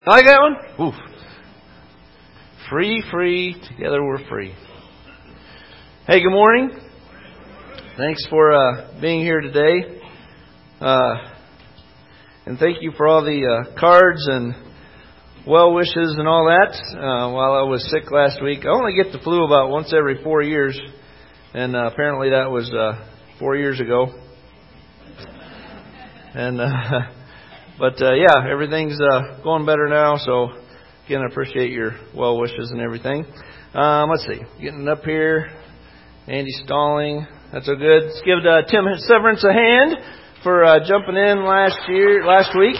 I like that one? Oof. Free, together we're free. Hey, good morning. Thanks for being here today. And thank you for all the cards and well wishes and all that. While I was sick last week, I only get the flu about once every 4 years. And apparently that was 4 years ago. And But everything's going better now. So again, I appreciate your well wishes and everything. Let's see, getting up here. Andy Stalling, that's so good. Let's give Tim Severance a hand for jumping in last week.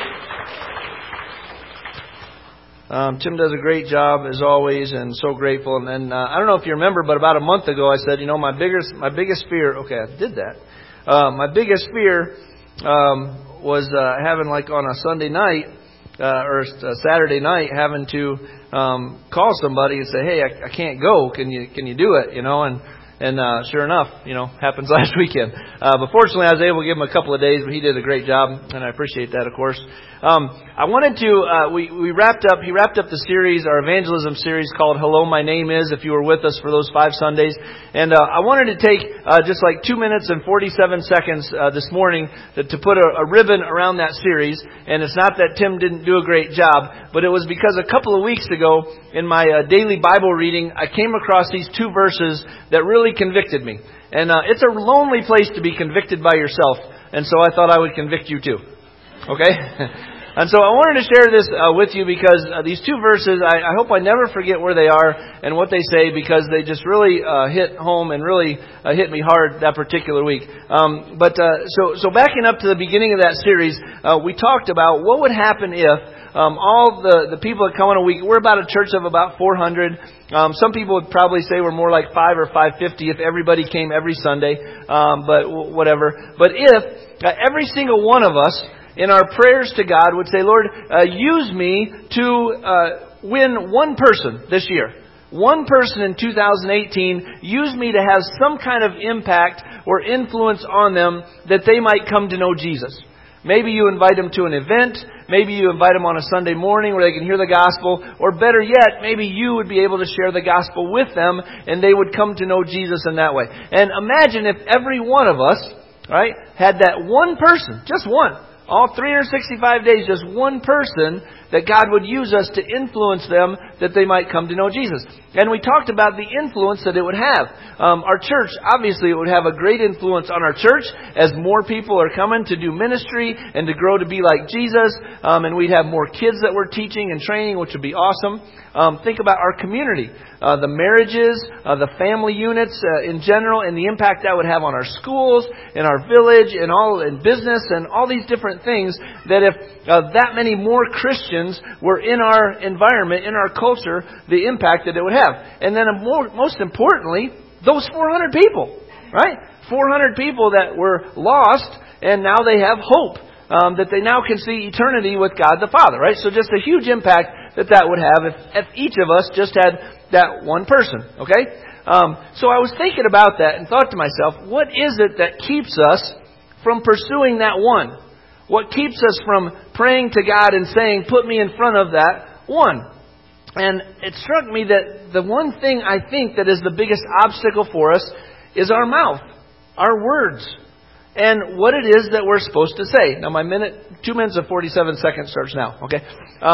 Tim does a great job as always, and so grateful. And then I don't know if you remember, but about a month ago I said, my biggest fear. Okay, I did that. My biggest fear was having, like, on a Sunday night or a Saturday night, having to call somebody and say, "Hey, I can't go. Can you do it?" And sure enough, happens last weekend. But fortunately, I was able to give him a couple of days, but he did a great job, and I appreciate that, of course. I wanted to, he wrapped up the series, our evangelism series called Hello, My Name Is, if you were with us for those 5 Sundays. And I wanted to take just like 2 minutes and 47 seconds this morning to put a ribbon around that series. And it's not that Tim didn't do a great job, but it was because a couple of weeks ago in my daily Bible reading, I came across these 2 verses that really convicted me. And it's a lonely place to be convicted by yourself. And so I thought I would convict you too. Okay? And so I wanted to share this with you because these 2 verses, I hope I never forget where they are and what they say, because they just really hit home and really hit me hard that particular week. So backing up to the beginning of that series, we talked about what would happen if all the people that come on a week, we're about a church of about 400. Some people would probably say we're more like 5 or 550 if everybody came every Sunday, but whatever. But if every single one of us in our prayers to God would say, "Lord, use me to win one person this year. One person in 2018, use me to have some kind of impact or influence on them that they might come to know Jesus." Maybe you invite them to an event. Maybe you invite them on a Sunday morning where they can hear the gospel. Or better yet, maybe you would be able to share the gospel with them and they would come to know Jesus in that way. And imagine if every one of us, right, had that one person, just one, all 365 days, just one person that God would use us to influence them that they might come to know Jesus. And we talked about the influence that it would have. Our church, obviously, it would have a great influence on our church as more people are coming to do ministry and to grow to be like Jesus. And we'd have more kids that we're teaching and training, which would be awesome. Think about our community, the marriages, the family units in general, and the impact that would have on our schools, in our village, in business, and all these different things. That if that many more Christians were in our environment, in our culture, the impact that it would have. And then most importantly, those 400 people, right? 400 people that were lost, and now they have hope. That they now can see eternity with God the Father, right? So just a huge impact that would have if each of us just had that one person, okay? So I was thinking about that and thought to myself, what is it that keeps us from pursuing that one? What keeps us from praying to God and saying, "Put me in front of that one"? And it struck me that the one thing I think that is the biggest obstacle for us is our mouth, our words, and what it is that we're supposed to say. Now, my 2 minutes and 47 seconds starts now, okay?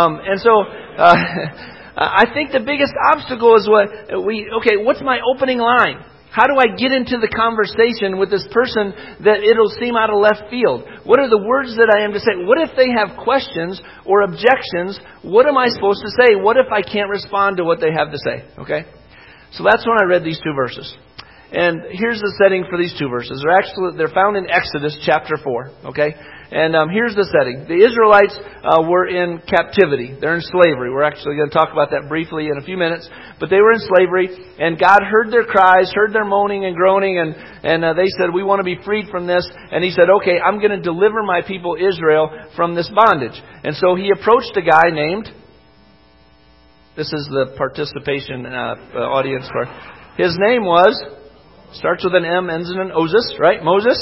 I think the biggest obstacle is what's my opening line? How do I get into the conversation with this person that it'll seem out of left field? What are the words that I am to say? What if they have questions or objections? What am I supposed to say? What if I can't respond to what they have to say? Okay? So that's when I read these 2 verses. And here's the setting for these 2 verses. They're found in Exodus chapter 4. Okay? And here's the setting. The Israelites were in captivity. They're in slavery. We're actually going to talk about that briefly in a few minutes. But they were in slavery, and God heard their cries, heard their moaning and groaning, and they said, "We want to be freed from this." And He said, "Okay, I'm going to deliver my people Israel from this bondage." And so He approached a guy named, this is the participation audience part. His name was, starts with an M, ends in an Moses, right? Moses.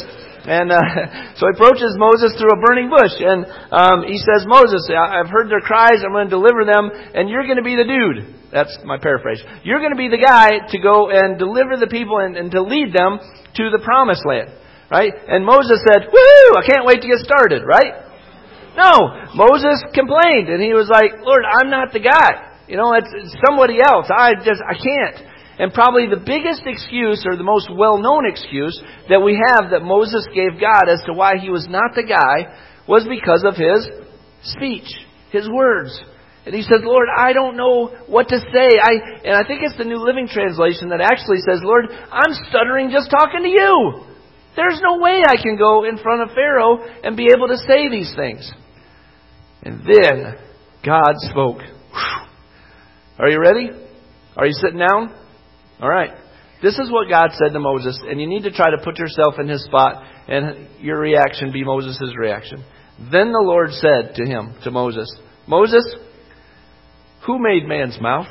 And so he approaches Moses through a burning bush. And he says, Moses, I've heard their cries. I'm going to deliver them. And you're going to be the dude. That's my paraphrase. You're going to be the guy to go and deliver the people and to lead them to the promised land. Right? And Moses said, woo, I can't wait to get started. Right? No. Moses complained. And he was like, Lord, I'm not the guy. It's somebody else. I can't. And probably the biggest excuse, or the most well-known excuse that we have that Moses gave God as to why he was not the guy, was because of his speech, his words. And he said, Lord, I don't know what to say. And I think it's the New Living Translation that actually says, Lord, I'm stuttering just talking to you. There's no way I can go in front of Pharaoh and be able to say these things. And then God spoke. Whew. Are you ready? Are you sitting down? All right. This is what God said to Moses, and you need to try to put yourself in his spot and your reaction be Moses' reaction. Then the Lord said to him, to Moses, Moses, who made man's mouth?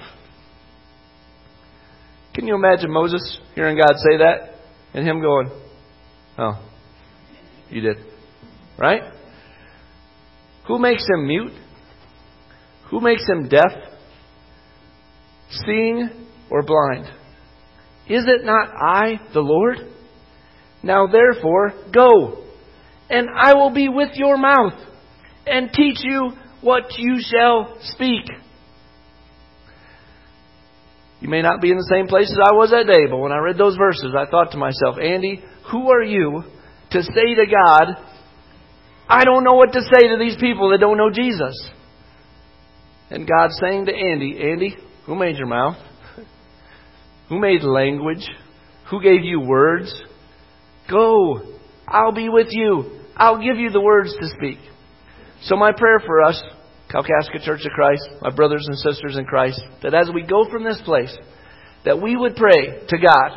Can you imagine Moses hearing God say that and him going, oh, you did. Right? Who makes him mute? Who makes him deaf, seeing, or blind? Is it not I, the Lord? Now therefore, go, and I will be with your mouth, and teach you what you shall speak. You may not be in the same place as I was that day, but when I read those verses, I thought to myself, Andy, who are you to say to God, I don't know what to say to these people that don't know Jesus? And God's saying to Andy, who made your mouth? Who made language? Who gave you words? Go. I'll be with you. I'll give you the words to speak. So my prayer for us, Kalkaska Church of Christ, my brothers and sisters in Christ, that as we go from this place, that we would pray to God,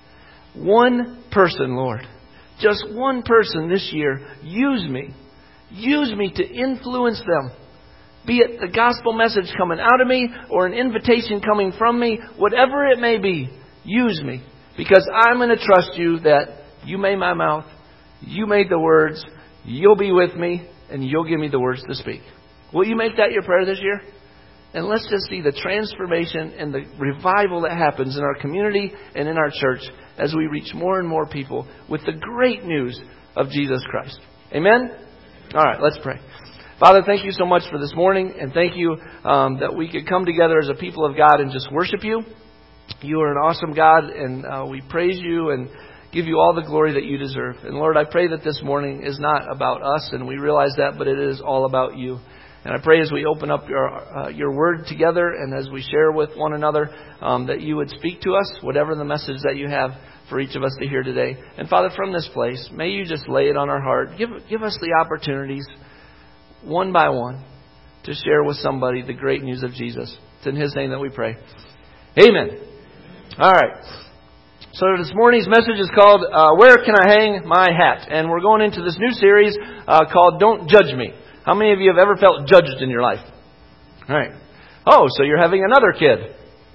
one person, Lord, just one person this year, use me. Use me to influence them. Be it the gospel message coming out of me or an invitation coming from me, whatever it may be, use me. Because I'm going to trust you that you made my mouth, you made the words, you'll be with me, and you'll give me the words to speak. Will you make that your prayer this year? And let's just see the transformation and the revival that happens in our community and in our church as we reach more and more people with the great news of Jesus Christ. Amen? All right, let's pray. Father, thank you so much for this morning, and thank you that we could come together as a people of God and just worship you. You are an awesome God, and we praise you and give you all the glory that you deserve. And Lord, I pray that this morning is not about us, and we realize that, but it is all about you. And I pray as we open up your word together and as we share with one another, that you would speak to us, whatever the message that you have for each of us to hear today. And Father, from this place, may you just lay it on our heart. Give us the opportunities, one by one, to share with somebody the great news of Jesus. It's in His name that we pray. Amen. All right. So this morning's message is called, Where Can I Hang My Hat? And we're going into this new series called Don't Judge Me. How many of you have ever felt judged in your life? All right. Oh, so you're having another kid.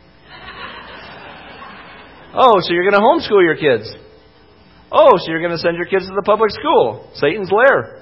Oh, so you're going to homeschool your kids. Oh, so you're going to send your kids to the public school. Satan's lair.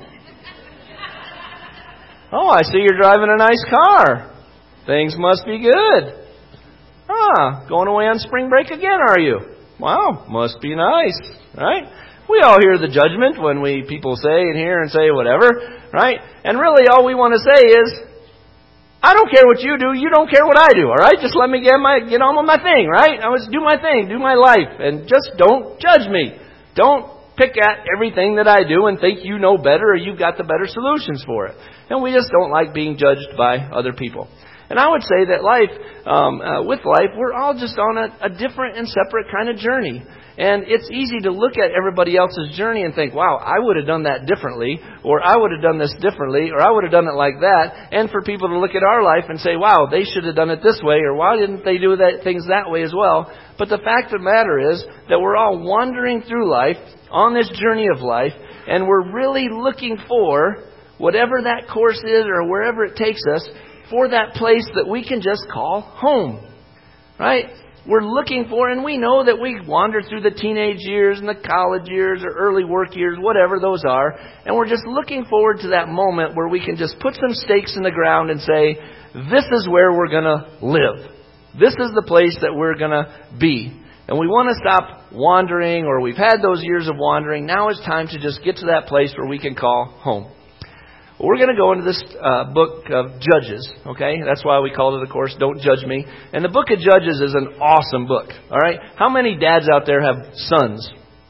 Oh, I see you're driving a nice car. Things must be good. Going away on spring break again, are you? Wow, must be nice, right? We all hear the judgment when people say and hear and say whatever, right? And really all we want to say is, I don't care what you do, you don't care what I do, all right? Just let me get on with my thing, right? I was do my thing, do my life, and just don't judge me. Don't pick at everything that I do and think you know better or you've got the better solutions for it. And we just don't like being judged by other people. And I would say that with life, we're all just on a different and separate kind of journey. And it's easy to look at everybody else's journey and think, wow, I would have done that differently, or I would have done this differently, or I would have done it like that. And for people to look at our life and say, wow, they should have done it this way, or why didn't they do things that way as well? But the fact of the matter is that we're all wandering through life, on this journey of life, and we're really looking for whatever that course is or wherever it takes us, for that place that we can just call home, right? we're looking for, and we know that we wander through the teenage years and the college years or early work years, whatever those are, and we're just looking forward to that moment where we can just put some stakes in the ground and say, this is where we're going to live. This is the place that we're going to be. And we want to stop wandering, or we've had those years of wandering. Now it's time to just get to that place where we can call home. Well, we're going to go into this book of Judges, okay? That's why we called it, of course, Don't Judge Me. And the book of Judges is an awesome book, all right? How many dads out there have sons?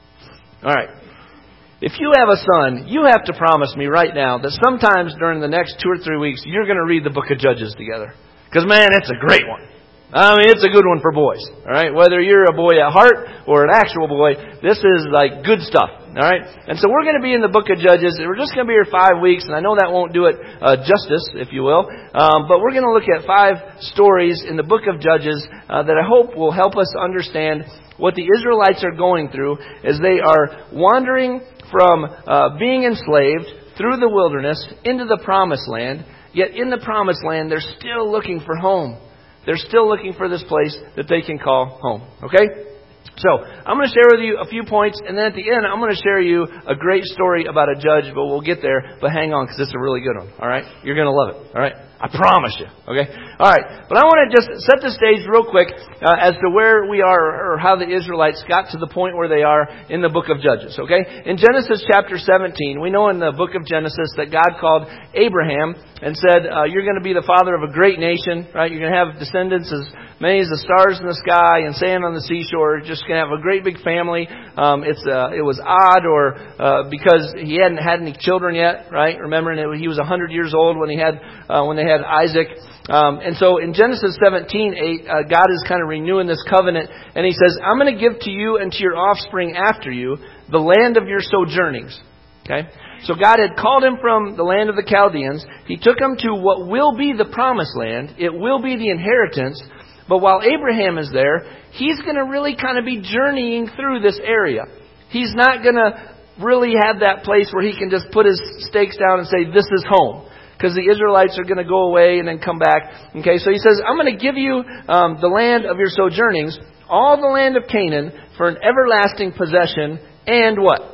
All right. If you have a son, you have to promise me right now that sometimes during the next 2 or 3 weeks, you're going to read the book of Judges together. Because, man, it's a great one. I mean, it's a good one for boys, all right? Whether you're a boy at heart or an actual boy, this is like good stuff, all right? And so we're going to be in the book of Judges. We're just going to be here 5 weeks, and I know that won't do it justice, if you will. But we're going to look at 5 stories in the book of Judges that I hope will help us understand what the Israelites are going through as they are wandering from being enslaved through the wilderness into the promised land. Yet in the promised land, they're still looking for home. They're still looking for this place that they can call home. Okay? So, I'm going to share with you a few points, and then at the end, I'm going to share you a great story about a judge, but we'll get there. But hang on, because it's a really good one. All right? You're going to love it. All right? I promise you. Okay? All right. But I want to just set the stage real quick as to where we are, or how the Israelites got to the point where they are in the book of Judges. Okay? In Genesis chapter 17, we know in the book of Genesis that God called Abraham and said, you're going to be the father of a great nation, right? You're going to have descendants as many as the stars in the sky and sand on the seashore. You're just going to have a great big family. It was odd, because he hadn't had any children yet, right? Remembering that he was 100 years old when they had Isaac. And so in Genesis 17:8, God is kind of renewing this covenant, and He says, I'm going to give to you and to your offspring after you the land of your sojournings. Okay? So God had called him from the land of the Chaldeans. He took him to what will be the promised land. It will be the inheritance. But while Abraham is there, he's going to really kind of be journeying through this area. He's not going to really have that place where he can just put his stakes down and say, this is home. Because the Israelites are going to go away and then come back. Okay, so he says, I'm going to give you the land of your sojournings, all the land of Canaan, for an everlasting possession, and what?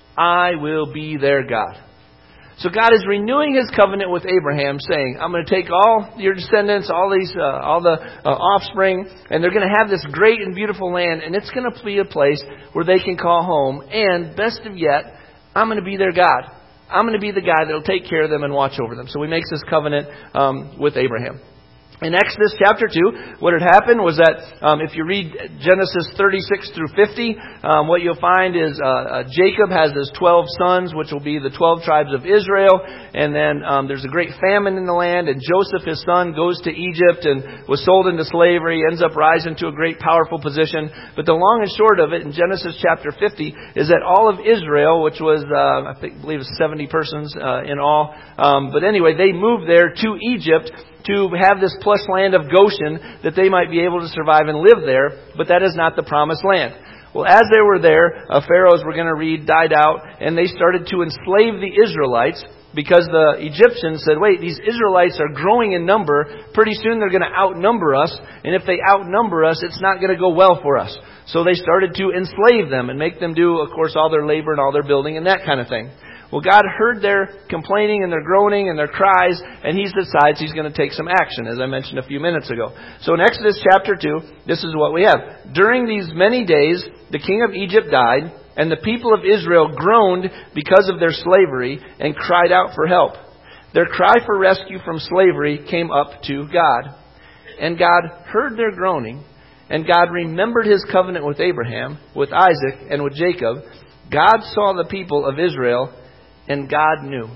I will be their God. So God is renewing His covenant with Abraham, saying, I'm going to take all your descendants, all the offspring, and they're going to have this great and beautiful land, and it's going to be a place where they can call home. And best of yet, I'm going to be their God. I'm going to be the guy that will take care of them and watch over them. So He makes this covenant with Abraham. In Exodus chapter 2, what had happened was that if you read Genesis 36 through 50, what you'll find is Jacob has his 12 sons, which will be the 12 tribes of Israel. And then there's a great famine in the land. And Joseph, his son, goes to Egypt and was sold into slavery, ends up rising to a great powerful position. But the long and short of it in Genesis chapter 50 is that all of Israel, which was, I believe it was 70 persons in all. But anyway, they moved there to Egypt to have this plush land of Goshen that they might be able to survive and live there, but that is not the promised land. Well, as they were there, pharaohs, we're going to read, died out, and they started to enslave the Israelites because the Egyptians said, wait, these Israelites are growing in number. Pretty soon they're going to outnumber us, and if they outnumber us, it's not going to go well for us. So they started to enslave them and make them do, of course, all their labor and all their building and that kind of thing. Well, God heard their complaining and their groaning and their cries, and He decides He's going to take some action, as I mentioned a few minutes ago. So in Exodus chapter 2, this is what we have. During these many days, the king of Egypt died, and the people of Israel groaned because of their slavery and cried out for help. Their cry for rescue from slavery came up to God. And God heard their groaning, and God remembered His covenant with Abraham, with Isaac, and with Jacob. God saw the people of Israel, and God knew.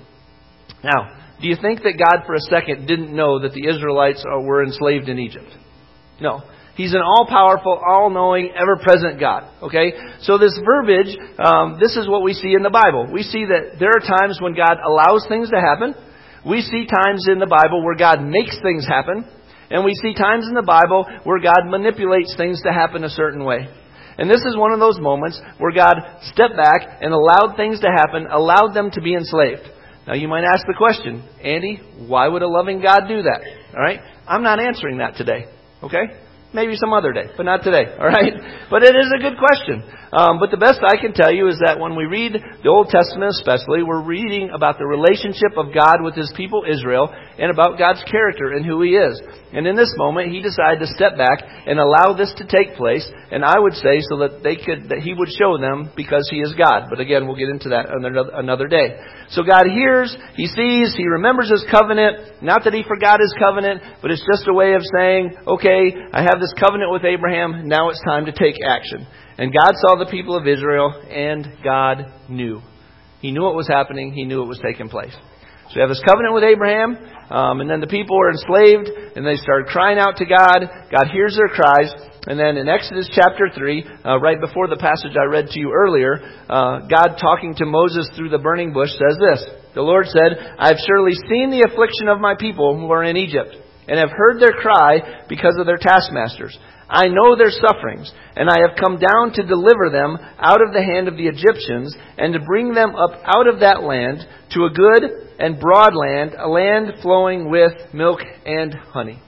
Now, do you think that God for a second didn't know that the Israelites were enslaved in Egypt? No. He's an all-powerful, all-knowing, ever-present God. Okay? So this verbiage, this is what we see in the Bible. We see that there are times when God allows things to happen. We see times in the Bible where God makes things happen. And we see times in the Bible where God manipulates things to happen a certain way. And this is one of those moments where God stepped back and allowed things to happen, allowed them to be enslaved. Now you might ask the question, Andy, why would a loving God do that? All right? I'm not answering that today. Okay? Maybe some other day, but not today, all right? But it is a good question. But the best I can tell you is that when we read the Old Testament especially, we're reading about the relationship of God with His people Israel and about God's character and who He is. And in this moment, He decided to step back and allow this to take place, and I would say so that that He would show them because He is God. But again, we'll get into that another day. So God hears, He sees, He remembers His covenant. Not that He forgot His covenant, but it's just a way of saying, okay, I have this covenant with Abraham, now it's time to take action. And God saw the people of Israel, and God knew. He knew what was happening. He knew it was taking place. So we have this covenant with Abraham, and then the people were enslaved, and they started crying out to God. God hears their cries. And then in Exodus chapter 3, right before the passage I read to you earlier, God talking to Moses through the burning bush says this. The Lord said, I have surely seen the affliction of my people who are in Egypt, and have heard their cry because of their taskmasters. I know their sufferings, and I have come down to deliver them out of the hand of the Egyptians, and to bring them up out of that land to a good and broad land, a land flowing with milk and honey.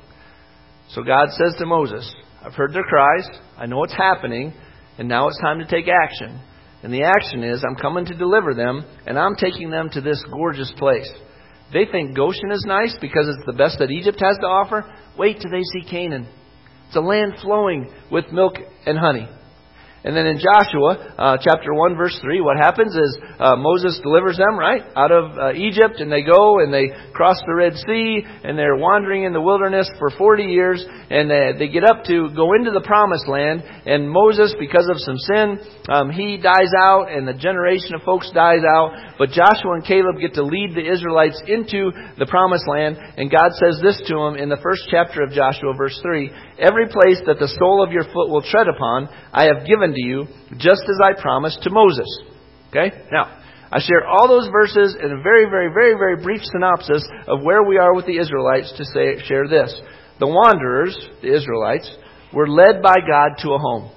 So God says to Moses, I've heard their cries, I know what's happening, and now it's time to take action. And the action is, I'm coming to deliver them, and I'm taking them to this gorgeous place. They think Goshen is nice because it's the best that Egypt has to offer. Wait till they see Canaan. It's a land flowing with milk and honey. And then in Joshua, chapter 1, verse 3, what happens is Moses delivers them, right, out of Egypt, and they go and they cross the Red Sea, and they're wandering in the wilderness for 40 years, and they get up to go into the Promised Land, and Moses, because of some sin, he dies out, and the generation of folks dies out, but Joshua and Caleb get to lead the Israelites into the Promised Land, and God says this to them in the first chapter of Joshua, verse 3, every place that the sole of your foot will tread upon, I have given to you, just as I promised to Moses. Okay? Now, I share all those verses in a very, very, very, very brief synopsis of where we are with the Israelites to share this. The wanderers, the Israelites, were led by God to a home.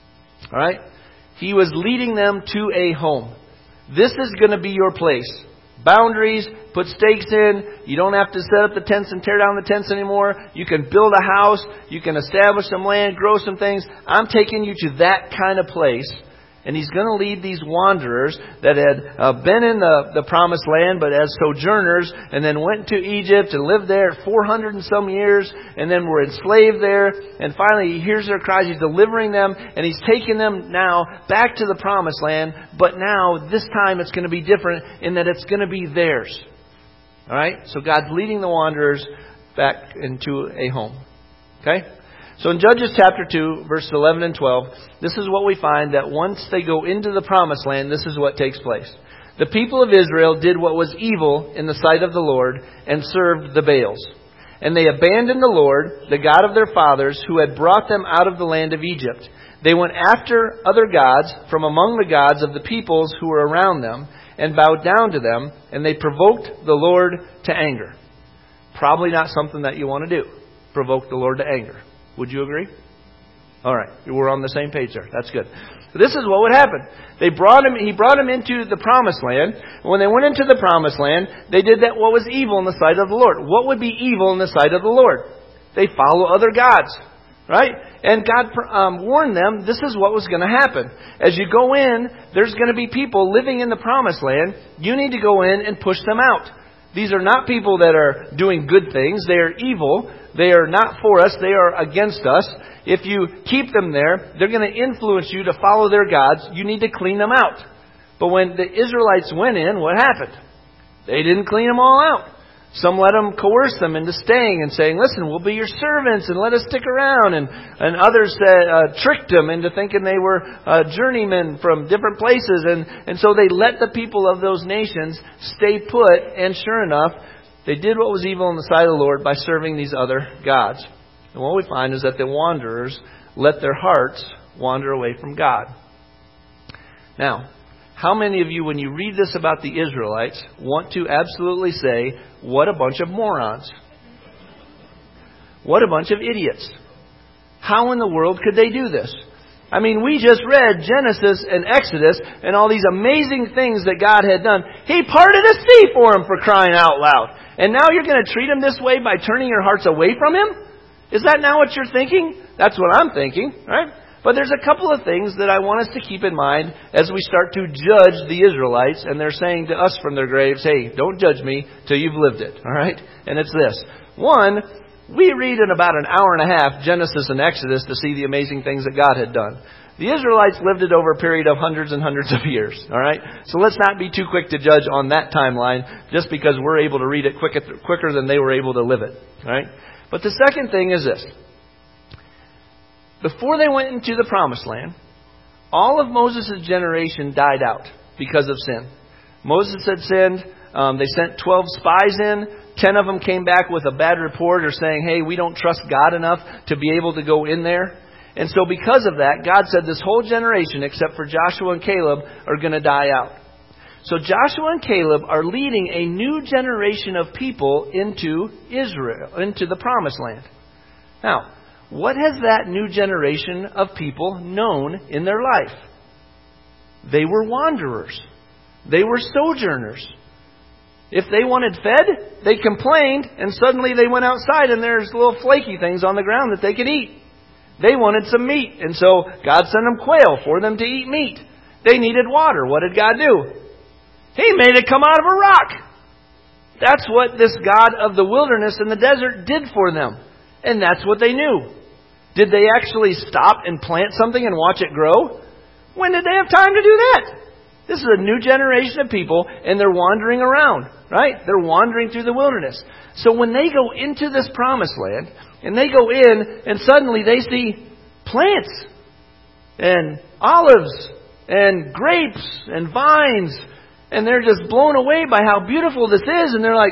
All right? He was leading them to a home. This is going to be your place. Boundaries, put stakes in. You don't have to set up the tents and tear down the tents anymore. You can build a house. You can establish some land, grow some things. I'm taking you to that kind of place. And He's going to lead these wanderers that had been in the Promised Land, but as sojourners, and then went to Egypt and lived there 400 and some years, and then were enslaved there. And finally, He hears their cries. He's delivering them, and He's taking them now back to the Promised Land. But now, this time, it's going to be different in that it's going to be theirs. All right? So God's leading the wanderers back into a home. Okay? So in Judges chapter 2, verses 11 and 12, this is what we find, that once they go into the Promised Land, this is what takes place. The people of Israel did what was evil in the sight of the Lord and served the Baals. And they abandoned the Lord, the God of their fathers, who had brought them out of the land of Egypt. They went after other gods from among the gods of the peoples who were around them, and bowed down to them, and they provoked the Lord to anger. Probably not something that you want to do. Provoke the Lord to anger. Would you agree? All right. We're on the same page there. That's good. This is what would happen. He brought him into the Promised Land. When they went into the Promised Land, they did that what was evil in the sight of the Lord. What would be evil in the sight of the Lord? They follow other gods. Right? And God warned them this is what was going to happen. As you go in, there's going to be people living in the Promised Land. You need to go in and push them out. These are not people that are doing good things. They are evil. They are not for us. They are against us. If you keep them there, they're going to influence you to follow their gods. You need to clean them out. But when the Israelites went in, what happened? They didn't clean them all out. Some let them coerce them into staying and saying, listen, we'll be your servants and let us stick around. And others tricked them into thinking they were journeymen from different places. And so they let the people of those nations stay put. And sure enough, they did what was evil in the sight of the Lord by serving these other gods. And what we find is that the wanderers let their hearts wander away from God. Now, how many of you, when you read this about the Israelites, want to absolutely say, what a bunch of morons? What a bunch of idiots. How in the world could they do this? I mean, we just read Genesis and Exodus and all these amazing things that God had done. He parted a sea for them, for crying out loud. And now you're going to treat them this way by turning your hearts away from Him? Is that not what you're thinking? That's what I'm thinking, right? But there's a couple of things that I want us to keep in mind as we start to judge the Israelites, and they're saying to us from their graves, hey, don't judge me till you've lived it, all right? And it's this. One, we read in about an hour and a half Genesis and Exodus to see the amazing things that God had done. The Israelites lived it over a period of hundreds and hundreds of years, all right? So let's not be too quick to judge on that timeline just because we're able to read it quicker than they were able to live it, all right? But the second thing is this. Before they went into the Promised Land, all of Moses' generation died out because of sin. Moses had sinned. They sent 12 spies in. 10 of them came back with a bad report or saying, hey, we don't trust God enough to be able to go in there. And so because of that, God said this whole generation, except for Joshua and Caleb, are going to die out. So Joshua and Caleb are leading a new generation of people into Israel, into the Promised Land. Now, what has that new generation of people known in their life? They were wanderers. They were sojourners. If they wanted fed, they complained, and suddenly they went outside and there's little flaky things on the ground that they could eat. They wanted some meat, and so God sent them quail for them to eat meat. They needed water. What did God do? He made it come out of a rock. That's what this God of the wilderness and the desert did for them. And that's what they knew. Did they actually stop and plant something and watch it grow? When did they have time to do that? This is a new generation of people, and they're wandering around, right? They're wandering through the wilderness. So when they go into this Promised Land, and they go in, and suddenly they see plants, and olives, and grapes, and vines, and they're just blown away by how beautiful this is, and they're like,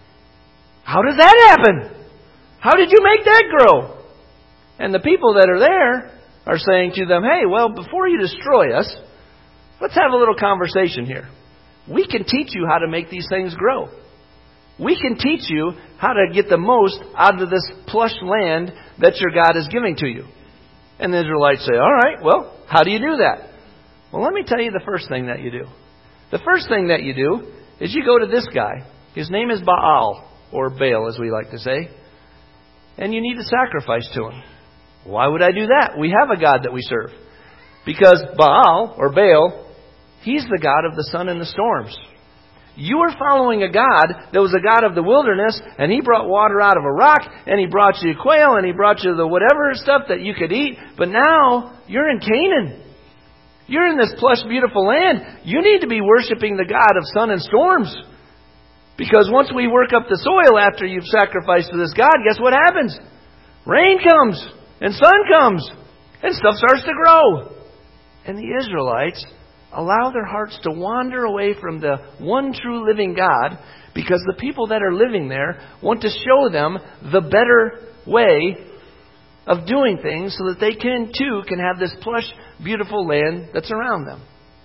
how does that happen? How did you make that grow? And the people that are there are saying to them, hey, well, before you destroy us, let's have a little conversation here. We can teach you how to make these things grow. We can teach you how to get the most out of this plush land that your God is giving to you. And the Israelites say, all right, well, how do you do that? Well, let me tell you the first thing that you do. The first thing that you do is you go to this guy. His name is Baal, or Baal, as we like to say. And you need to sacrifice to him. Why would I do that? We have a God that we serve. Because Baal, or Baal, he's the God of the sun and the storms. You are following a God that was a God of the wilderness, and He brought water out of a rock, and He brought you quail, and He brought you the whatever stuff that you could eat. But now, you're in Canaan. You're in this plush, beautiful land. You need to be worshiping the God of sun and storms. Because once we work up the soil after you've sacrificed to this God, guess what happens? Rain comes, and sun comes, and stuff starts to grow. And the Israelites allow their hearts to wander away from the one true living God because the people that are living there want to show them the better way of doing things so that they too can have this plush, beautiful land that's around them.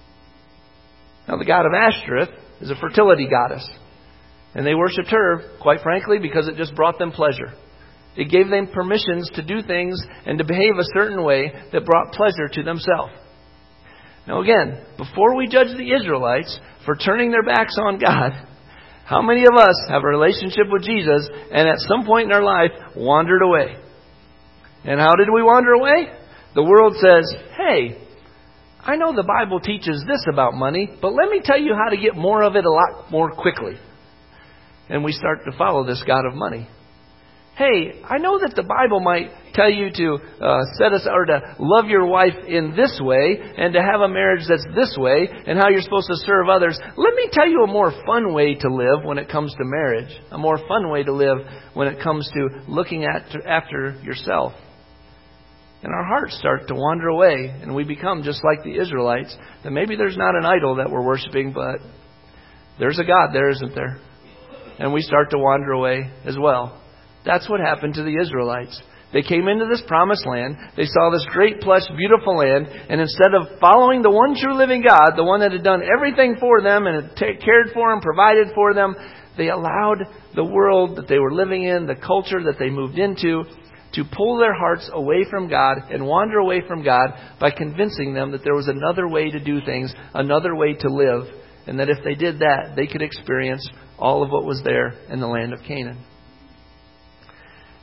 Now, the god of Ashtoreth is a fertility goddess. And they worshipped her, quite frankly, because it just brought them pleasure. It gave them permissions to do things and to behave a certain way that brought pleasure to themselves. Now again, before we judge the Israelites for turning their backs on God, how many of us have a relationship with Jesus and at some point in our life wandered away? And how did we wander away? The world says, hey, I know the Bible teaches this about money, but let me tell you how to get more of it a lot more quickly. And we start to follow this God of money. Hey, I know that the Bible might tell you to set us or to love your wife in this way and to have a marriage that's this way and how you're supposed to serve others. Let me tell you a more fun way to live when it comes to marriage. A more fun way to live when it comes to looking after yourself. And our hearts start to wander away and we become just like the Israelites. That maybe there's not an idol that we're worshiping, but there's a God there, isn't there? And we start to wander away as well. That's what happened to the Israelites. They came into this promised land. They saw this great, plush, beautiful land. And instead of following the one true living God, the one that had done everything for them and had cared for them, provided for them, they allowed the world that they were living in, the culture that they moved into, to pull their hearts away from God and wander away from God by convincing them that there was another way to do things, another way to live, and that if they did that, they could experience all of what was there in the land of Canaan.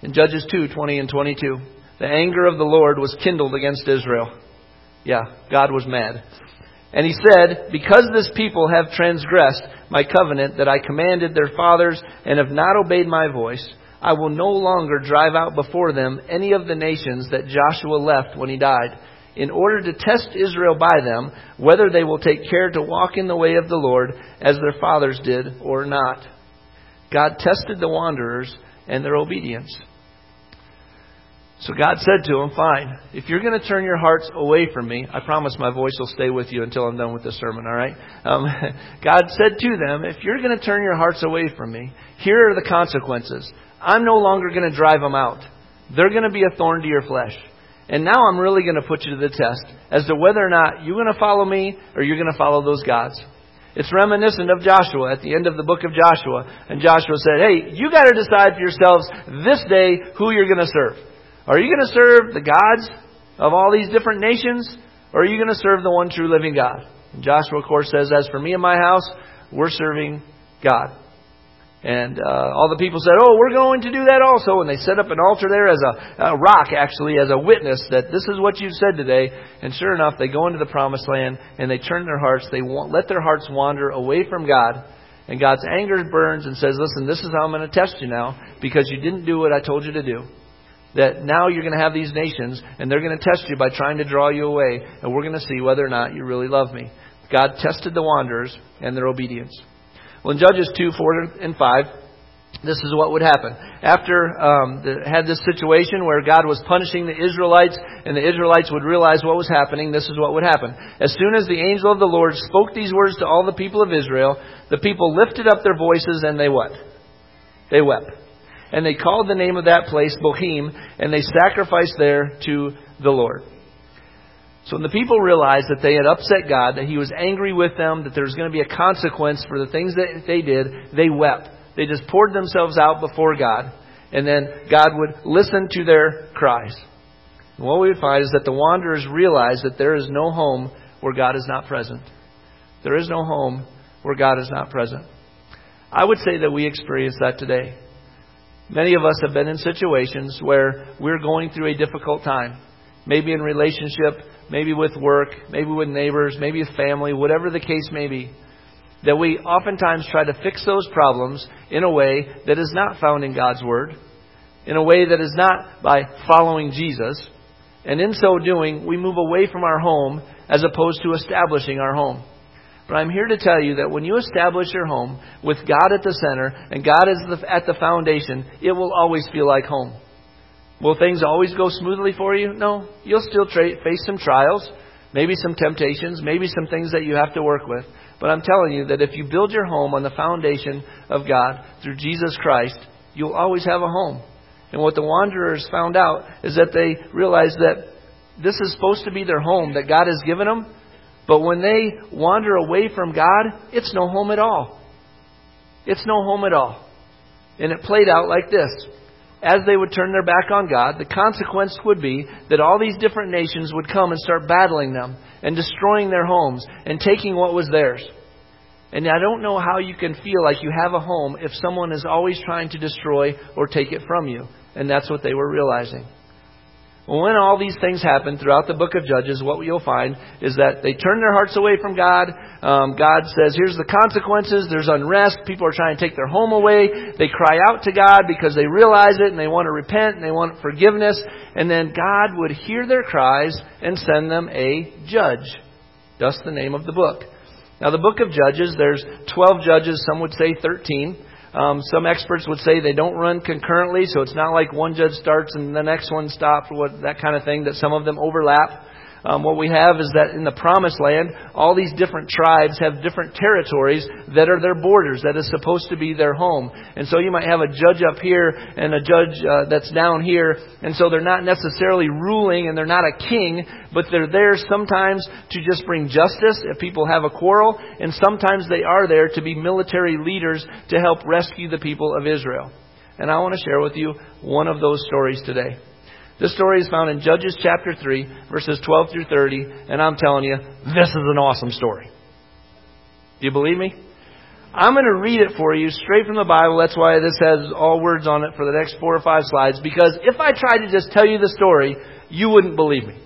In Judges 2:20 and 22, the anger of the Lord was kindled against Israel. Yeah, God was mad. And He said, because this people have transgressed my covenant that I commanded their fathers and have not obeyed my voice, I will no longer drive out before them any of the nations that Joshua left when he died, in order to test Israel by them, whether they will take care to walk in the way of the Lord as their fathers did or not. God tested the wanderers and their obedience. So God said to them, fine, if you're going to turn your hearts away from me, I promise my voice will stay with you until I'm done with the sermon, all right? God said to them, if you're going to turn your hearts away from me, here are the consequences. I'm no longer going to drive them out. They're going to be a thorn to your flesh. And now I'm really going to put you to the test as to whether or not you're going to follow me or you're going to follow those gods. It's reminiscent of Joshua at the end of the book of Joshua. And Joshua said, hey, you got to decide for yourselves this day who you're going to serve. Are you going to serve the gods of all these different nations? Or are you going to serve the one true living God? And Joshua, of course, says, as for me and my house, we're serving God. And all the people said, oh, we're going to do that also. And they set up an altar there as a rock, actually, as a witness that this is what you said today. And sure enough, they go into the promised land and they turn their hearts. They let their hearts wander away from God. And God's anger burns and says, listen, this is how I'm going to test you now because you didn't do what I told you to do. That now you're going to have these nations and they're going to test you by trying to draw you away. And we're going to see whether or not you really love me. God tested the wanderers and their obedience. Well, in Judges 2:4 and 5, this is what would happen. After had this situation where God was punishing the Israelites and the Israelites would realize what was happening, this is what would happen. As soon as the angel of the Lord spoke these words to all the people of Israel, the people lifted up their voices and they what? They wept. And they called the name of that place Bochim, and they sacrificed there to the Lord. So when the people realized that they had upset God, that He was angry with them, that there was going to be a consequence for the things that they did, they wept. They just poured themselves out before God. And then God would listen to their cries. And what we would find is that the wanderers realized that there is no home where God is not present. There is no home where God is not present. I would say that we experience that today. Many of us have been in situations where we're going through a difficult time. Maybe in relationship, maybe with work, maybe with neighbors, maybe with family, whatever the case may be. That we oftentimes try to fix those problems in a way that is not found in God's Word. In a way that is not by following Jesus. And in so doing, we move away from our home as opposed to establishing our home. But I'm here to tell you that when you establish your home with God at the center and God is at the foundation, it will always feel like home. Will things always go smoothly for you? No. You'll still face some trials, maybe some temptations, maybe some things that you have to work with. But I'm telling you that if you build your home on the foundation of God through Jesus Christ, you'll always have a home. And what the wanderers found out is that they realized that this is supposed to be their home that God has given them. But when they wander away from God, it's no home at all. It's no home at all. And it played out like this. As they would turn their back on God, the consequence would be that all these different nations would come and start battling them and destroying their homes and taking what was theirs. And I don't know how you can feel like you have a home if someone is always trying to destroy or take it from you. And that's what they were realizing. Well, when all these things happen throughout the book of Judges, what you'll find is that they turn their hearts away from God. God says, here's the consequences. There's unrest. People are trying to take their home away. They cry out to God because they realize it and they want to repent and they want forgiveness. And then God would hear their cries and send them a judge. Thus the name of the book. Now the book of Judges, there's 12 judges. Some would say 13. Some experts would say they don't run concurrently, so it's not like one judge starts and the next one stops, that kind of thing, that some of them overlap. What we have is that in the Promised Land, all these different tribes have different territories that are their borders, that is supposed to be their home. And so you might have a judge up here and a judge that's down here. And so they're not necessarily ruling and they're not a king, but they're there sometimes to just bring justice if people have a quarrel. And sometimes they are there to be military leaders to help rescue the people of Israel. And I want to share with you one of those stories today. This story is found in Judges chapter 3, verses 12 through 30. And I'm telling you, this is an awesome story. Do you believe me? I'm going to read it for you straight from the Bible. That's why this has all words on it for the next 4 or 5 slides. Because if I tried to just tell you the story, you wouldn't believe me.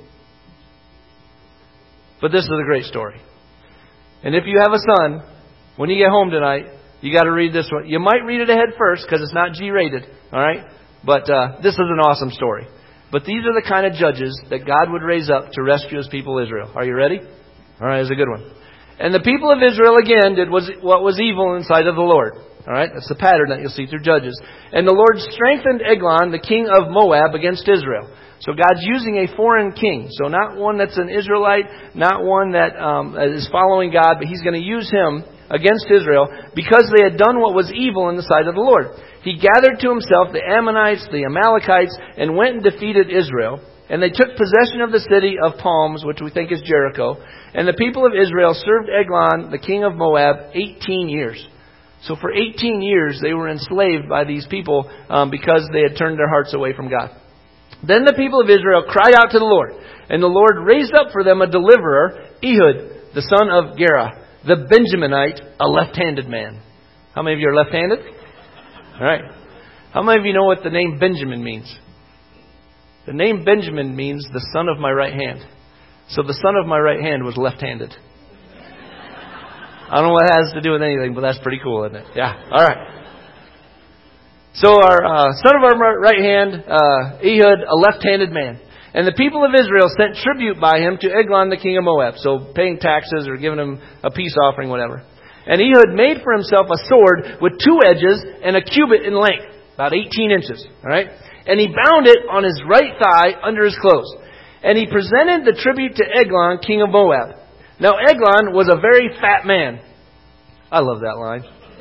But this is a great story. And if you have a son, when you get home tonight, you got to read this one. You might read it ahead first because it's not G-rated. All right? But this is an awesome story. But these are the kind of judges that God would raise up to rescue His people Israel. Are you ready? All right, it's a good one. And the people of Israel again did what was evil in the sight of the Lord. All right, that's the pattern that you'll see through Judges. And the Lord strengthened Eglon, the king of Moab, against Israel. So God's using a foreign king. So not one that's an Israelite, not one that is following God, but He's going to use him against Israel because they had done what was evil in the sight of the Lord. He gathered to himself the Ammonites, the Amalekites, and went and defeated Israel. And they took possession of the city of palms, which we think is Jericho. And the people of Israel served Eglon, the king of Moab, 18 years. So for 18 years they were enslaved by these people because they had turned their hearts away from God. Then the people of Israel cried out to the Lord. And the Lord raised up for them a deliverer, Ehud, the son of Gera, the Benjaminite, a left-handed man. How many of you are left-handed? All right. How many of you know what the name Benjamin means? The name Benjamin means the son of my right hand. So the son of my right hand was left-handed. I don't know what it has to do with anything, but that's pretty cool, isn't it? Yeah. All right. So our son of our right hand, Ehud, a left-handed man. And the people of Israel sent tribute by him to Eglon, the king of Moab. So paying taxes or giving him a peace offering, whatever. And Ehud made for himself a sword with 2 edges and a cubit in length, about 18 inches. All right. And he bound it on his right thigh under his clothes. And he presented the tribute to Eglon, king of Moab. Now Eglon was a very fat man. I love that line.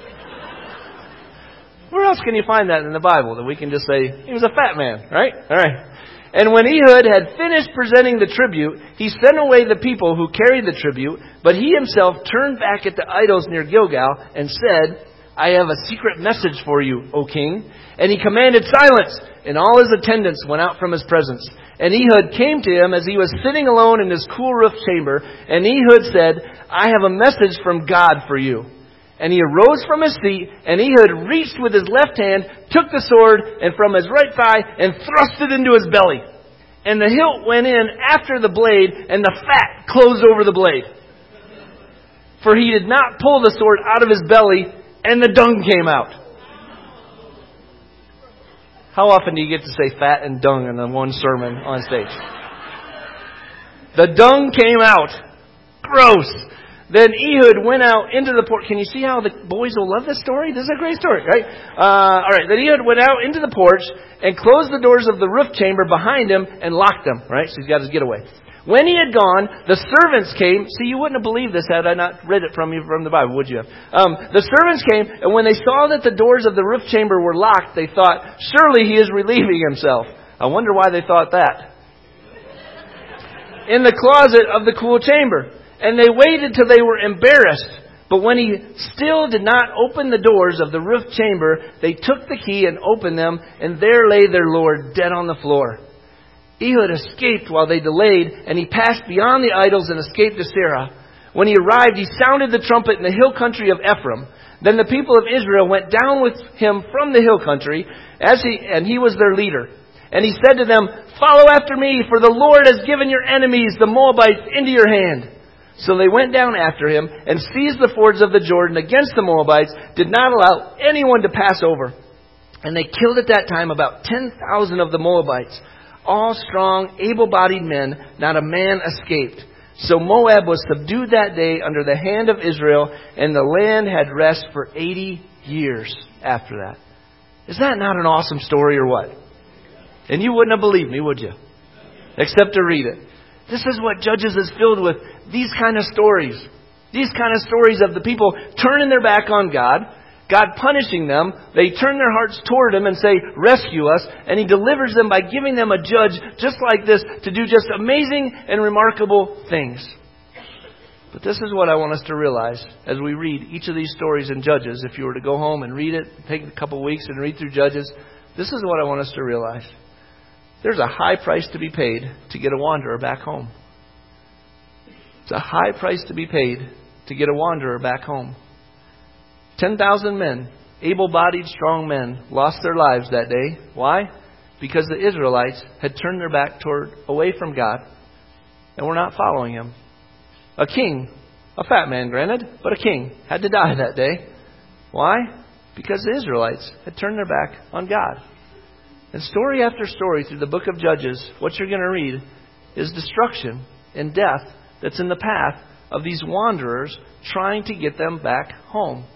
Where else can you find that in the Bible that we can just say, he was a fat man, right? All right. And when Ehud had finished presenting the tribute, he sent away the people who carried the tribute, but he himself turned back at the idols near Gilgal and said, I have a secret message for you, O king. And he commanded silence, and all his attendants went out from his presence. And Ehud came to him as he was sitting alone in his cool roof chamber, and Ehud said, I have a message from God for you. And he arose from his seat, and Ehud reached with his left hand, took the sword, and from his right thigh, and thrust it into his belly. And the hilt went in after the blade, and the fat closed over the blade. For he did not pull the sword out of his belly, and the dung came out. How often do you get to say fat and dung in one sermon on stage? The dung came out. Gross. Then Ehud went out into the porch. Can you see how the boys will love this story? This is a great story, right? All right. Then Ehud went out into the porch and closed the doors of the roof chamber behind him and locked them, right? So he's got his getaway. When he had gone, the servants came. See, you wouldn't have believed this had I not read it from the Bible, would you have? The servants came, and when they saw that the doors of the roof chamber were locked, they thought, surely he is relieving himself. I wonder why they thought that. In the closet of the cool chamber. And they waited till they were embarrassed. But when he still did not open the doors of the roof chamber, they took the key and opened them, and there lay their Lord dead on the floor. Ehud escaped while they delayed, and he passed beyond the idols and escaped to Seirah. When he arrived, he sounded the trumpet in the hill country of Ephraim. Then the people of Israel went down with him from the hill country, and he was their leader. And he said to them, follow after me, for the Lord has given your enemies, the Moabites, into your hand. So they went down after him and seized the fords of the Jordan against the Moabites, did not allow anyone to pass over. And they killed at that time about 10,000 of the Moabites, all strong, able-bodied men, not a man escaped. So Moab was subdued that day under the hand of Israel, and the land had rest for 80 years after that. Is that not an awesome story or what? And you wouldn't have believed me, would you? Except to read it. This is what Judges is filled with. These kind of stories. These kind of stories of the people turning their back on God. God punishing them. They turn their hearts toward Him and say, rescue us. And He delivers them by giving them a judge just like this to do just amazing and remarkable things. But this is what I want us to realize as we read each of these stories in Judges. If you were to go home and read it, take a couple of weeks and read through Judges, this is what I want us to realize. There's a high price to be paid to get a wanderer back home. It's a high price to be paid to get a wanderer back home. 10,000 men, able-bodied, strong men, lost their lives that day. Why? Because the Israelites had turned their back away from God and were not following Him. A king, a fat man granted, but a king, had to die that day. Why? Because the Israelites had turned their back on God. And story after story through the book of Judges, what you're going to read is destruction and death that's in the path of these wanderers trying to get them back home.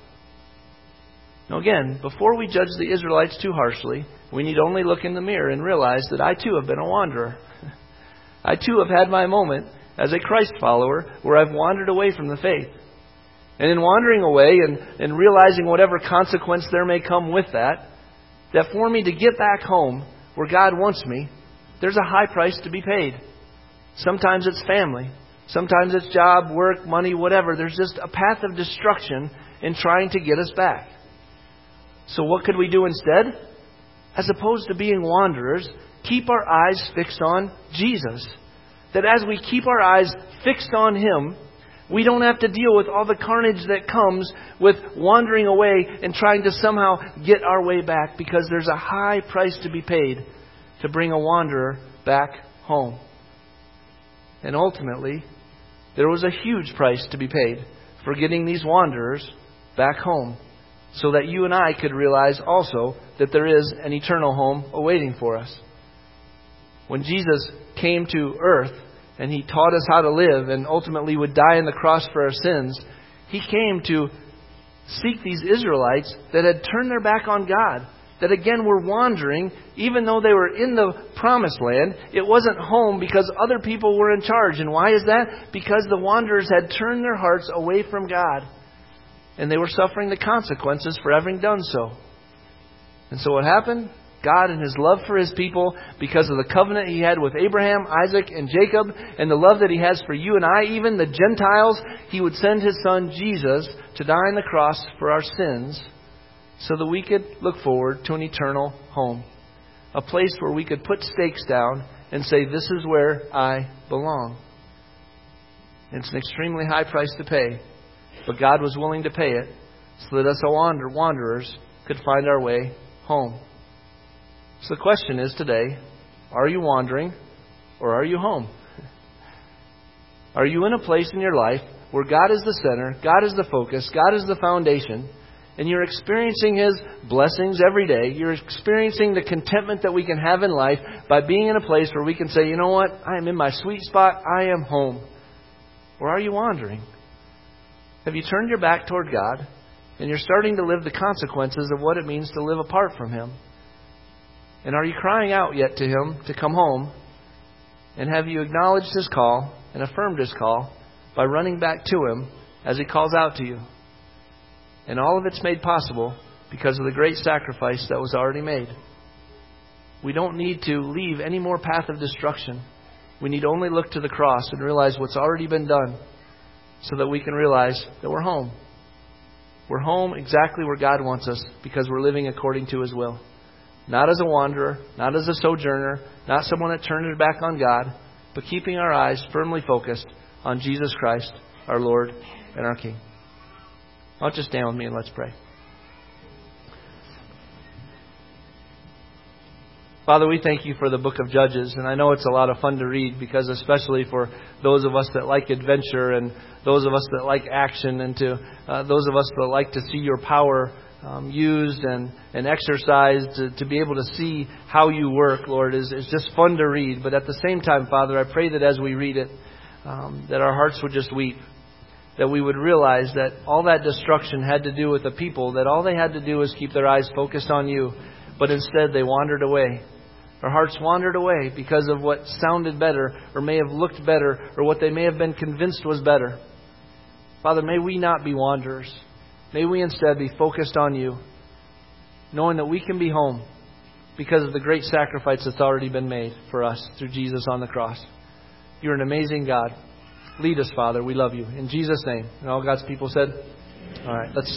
Now again, before we judge the Israelites too harshly, we need only look in the mirror and realize that I too have been a wanderer. I too have had my moment as a Christ follower where I've wandered away from the faith. And in wandering away and realizing whatever consequence there may come with that for me to get back home where God wants me, there's a high price to be paid. Sometimes it's family. Sometimes it's job, work, money, whatever. There's just a path of destruction in trying to get us back. So what could we do instead? As opposed to being wanderers, keep our eyes fixed on Jesus. That as we keep our eyes fixed on Him, we don't have to deal with all the carnage that comes with wandering away and trying to somehow get our way back, because there's a high price to be paid to bring a wanderer back home. And ultimately, there was a huge price to be paid for getting these wanderers back home, so that you and I could realize also that there is an eternal home awaiting for us. When Jesus came to earth and He taught us how to live and ultimately would die on the cross for our sins, He came to seek these Israelites that had turned their back on God, that again were wandering. Even though they were in the promised land, it wasn't home because other people were in charge. And why is that? Because the wanderers had turned their hearts away from God, and they were suffering the consequences for having done so. And so what happened? God, in His love for His people, because of the covenant He had with Abraham, Isaac, and Jacob, and the love that He has for you and I, even the Gentiles, He would send His Son Jesus to die on the cross for our sins, so that we could look forward to an eternal home. A place where we could put stakes down and say, this is where I belong. And it's an extremely high price to pay, but God was willing to pay it so that us wanderers could find our way home. So the question is today, are you wandering or are you home? Are you in a place in your life where God is the center, God is the focus, God is the foundation, and you're experiencing His blessings every day? You're experiencing the contentment that we can have in life by being in a place where we can say, you know what? I am in my sweet spot. I am home. Or are you wandering? Have you turned your back toward God and you're starting to live the consequences of what it means to live apart from Him? And are you crying out yet to Him to come home? And have you acknowledged His call and affirmed His call by running back to Him as He calls out to you? And all of it's made possible because of the great sacrifice that was already made. We don't need to leave any more path of destruction. We need only look to the cross and realize what's already been done, so that we can realize that we're home. We're home exactly where God wants us, because we're living according to His will. Not as a wanderer, not as a sojourner, not someone that turned their back on God, but keeping our eyes firmly focused on Jesus Christ, our Lord and our King. I'll just stand with me and let's pray. Father, we thank You for the book of Judges, and I know it's a lot of fun to read, because especially for those of us that like adventure and those of us that like action, and to those of us that like to see Your power used and exercised, to be able to see how You work, Lord, is just fun to read. But at the same time, Father, I pray that as we read it, that our hearts would just weep. That we would realize that all that destruction had to do with the people, that all they had to do was keep their eyes focused on You, but instead they wandered away. Our hearts wandered away because of what sounded better, or may have looked better, or what they may have been convinced was better. Father, may we not be wanderers. May we instead be focused on You, knowing that we can be home because of the great sacrifice that's already been made for us through Jesus on the cross. You're an amazing God. Lead us, Father. We love You. In Jesus' name. And all God's people said, all right, let's